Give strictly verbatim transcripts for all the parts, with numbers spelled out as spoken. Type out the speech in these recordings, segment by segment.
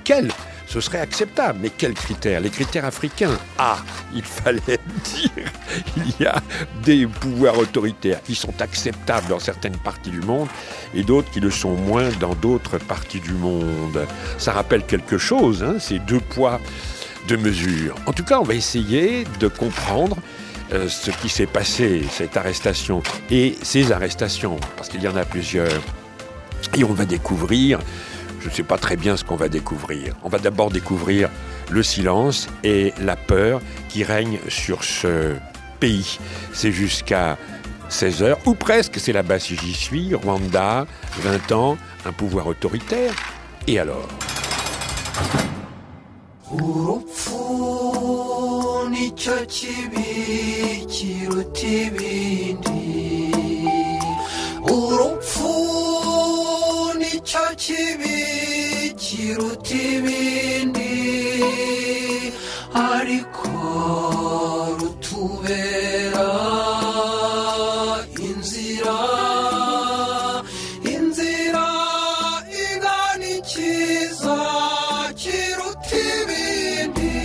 lesquels ce serait acceptable. Mais quels critères ? Les critères africains. Ah, il fallait dire, il y a des pouvoirs autoritaires qui sont acceptables dans certaines parties du monde et d'autres qui le sont moins dans d'autres parties du monde. Ça rappelle quelque chose, hein, ces deux poids, deux mesures. En tout cas, on va essayer de comprendre euh, ce qui s'est passé, cette arrestation et ces arrestations, parce qu'il y en a plusieurs. Et on va découvrir... Je ne sais pas très bien ce qu'on va découvrir. On va d'abord découvrir le silence et la peur qui règne sur ce pays. C'est jusqu'à seize heures, ou presque, c'est là-bas si j'y suis. Rwanda, vingt ans, un pouvoir autoritaire. Et alors ? kibi kiruta ibindi ariko rutubera inzira inzira igana ikiza kiruta ibindi.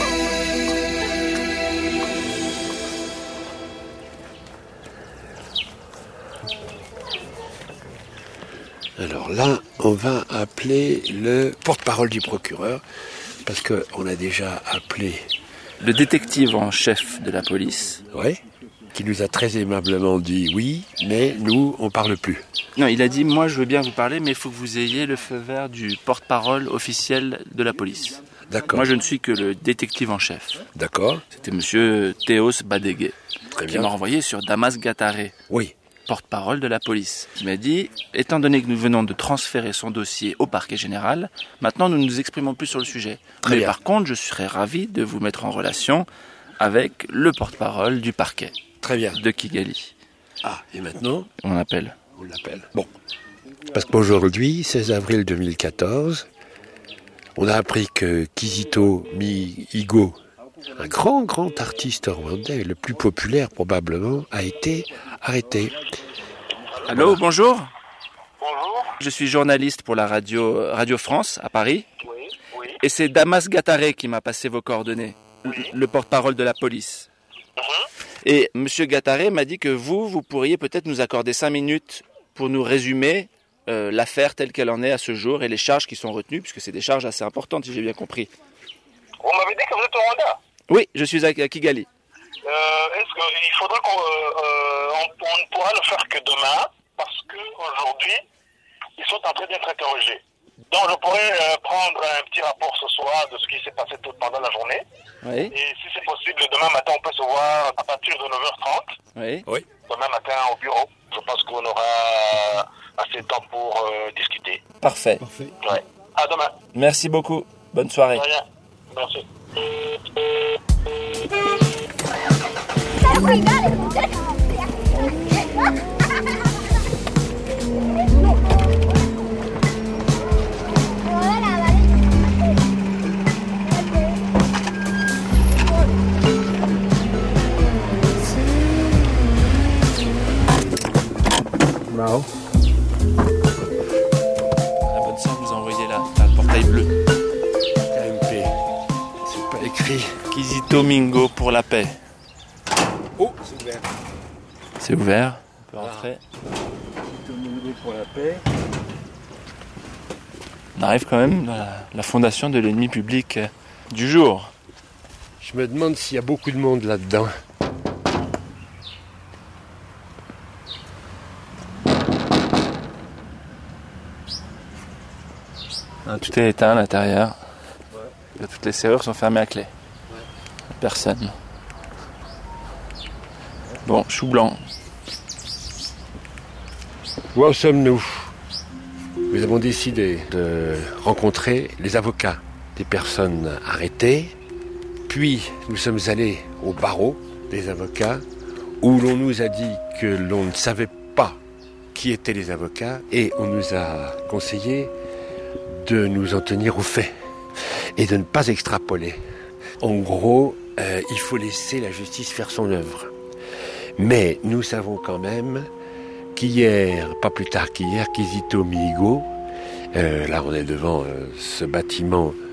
Alors là, on va appeler le porte-parole du procureur, parce qu'on a déjà appelé... Le détective en chef de la police. Oui, qui nous a très aimablement dit oui, mais nous, on ne parle plus. Non, il a dit, moi je veux bien vous parler, mais il faut que vous ayez le feu vert du porte-parole officiel de la police. D'accord. Moi je ne suis que le détective en chef. D'accord. C'était monsieur Théos Badégué. Très qui bien. m'a renvoyé sur Damas Gattare. Oui. Porte-parole de la police, qui m'a dit, étant donné que nous venons de transférer son dossier au parquet général, maintenant nous ne nous exprimons plus sur le sujet. Très Mais bien. par contre, je serais ravi de vous mettre en relation avec le porte-parole du parquet Très bien. de Kigali. Ah, et maintenant, On l'appelle. on l'appelle. Bon. Parce qu'aujourd'hui, seize avril deux mille quatorze, on a appris que Kizito Mihigo, un grand, grand artiste rwandais, le plus populaire probablement, a été arrêté. Allô, Voilà. bonjour. Bonjour. Je suis journaliste pour la radio Radio France à Paris. Oui, oui. Et c'est Damas Gattare qui m'a passé vos coordonnées, le porte-parole de la police. Et monsieur Gattare m'a dit que vous, vous pourriez peut-être nous accorder cinq minutes pour nous résumer euh, l'affaire telle qu'elle en est à ce jour et les charges qui sont retenues, puisque c'est des charges assez importantes, si j'ai bien compris. Vous m'avez dit que vous êtes au Rwanda. Oui, je suis à, à Kigali. Euh, est-ce qu'il faudra qu'on euh, on, on ne pourra le faire que demain, parce qu'aujourd'hui, ils sont en train d'être interrogés. Donc je pourrais euh, prendre un petit rapport ce soir de ce qui s'est passé tout pendant la journée. Oui, Et si c'est possible, demain matin, on peut se voir à partir de neuf heures trente. oui. Oui. Demain matin au bureau. Je pense qu'on aura assez de temps pour euh, discuter. Parfait. Ouais. À demain. Merci beaucoup. Bonne soirée. De rien. Merci. Mao. La bonne sœur nous a envoyé là, là, le portail bleu. K M P. C'est pas écrit. Kizito Mingo pour la paix. Oh, c'est ouvert. C'est ouvert. On peut rentrer. Pour la paix. On arrive quand même dans la, la fondation de l'ennemi public euh, du jour. Je me demande s'il y a beaucoup de monde là-dedans. Ah, tout est éteint à l'intérieur. Ouais. Toutes les serrures sont fermées à clé. Ouais. Personne. Bon, chou blanc. Où en sommes-nous ? Nous avons décidé de rencontrer les avocats des personnes arrêtées. Puis, nous sommes allés au barreau des avocats, où l'on nous a dit que l'on ne savait pas qui étaient les avocats, et on nous a conseillé de nous en tenir aux faits et de ne pas extrapoler. En gros, euh, il faut laisser la justice faire son œuvre. Mais nous savons quand même qu'hier, pas plus tard qu'hier, Kizito Mihigo Euh, là, on est devant euh, ce bâtiment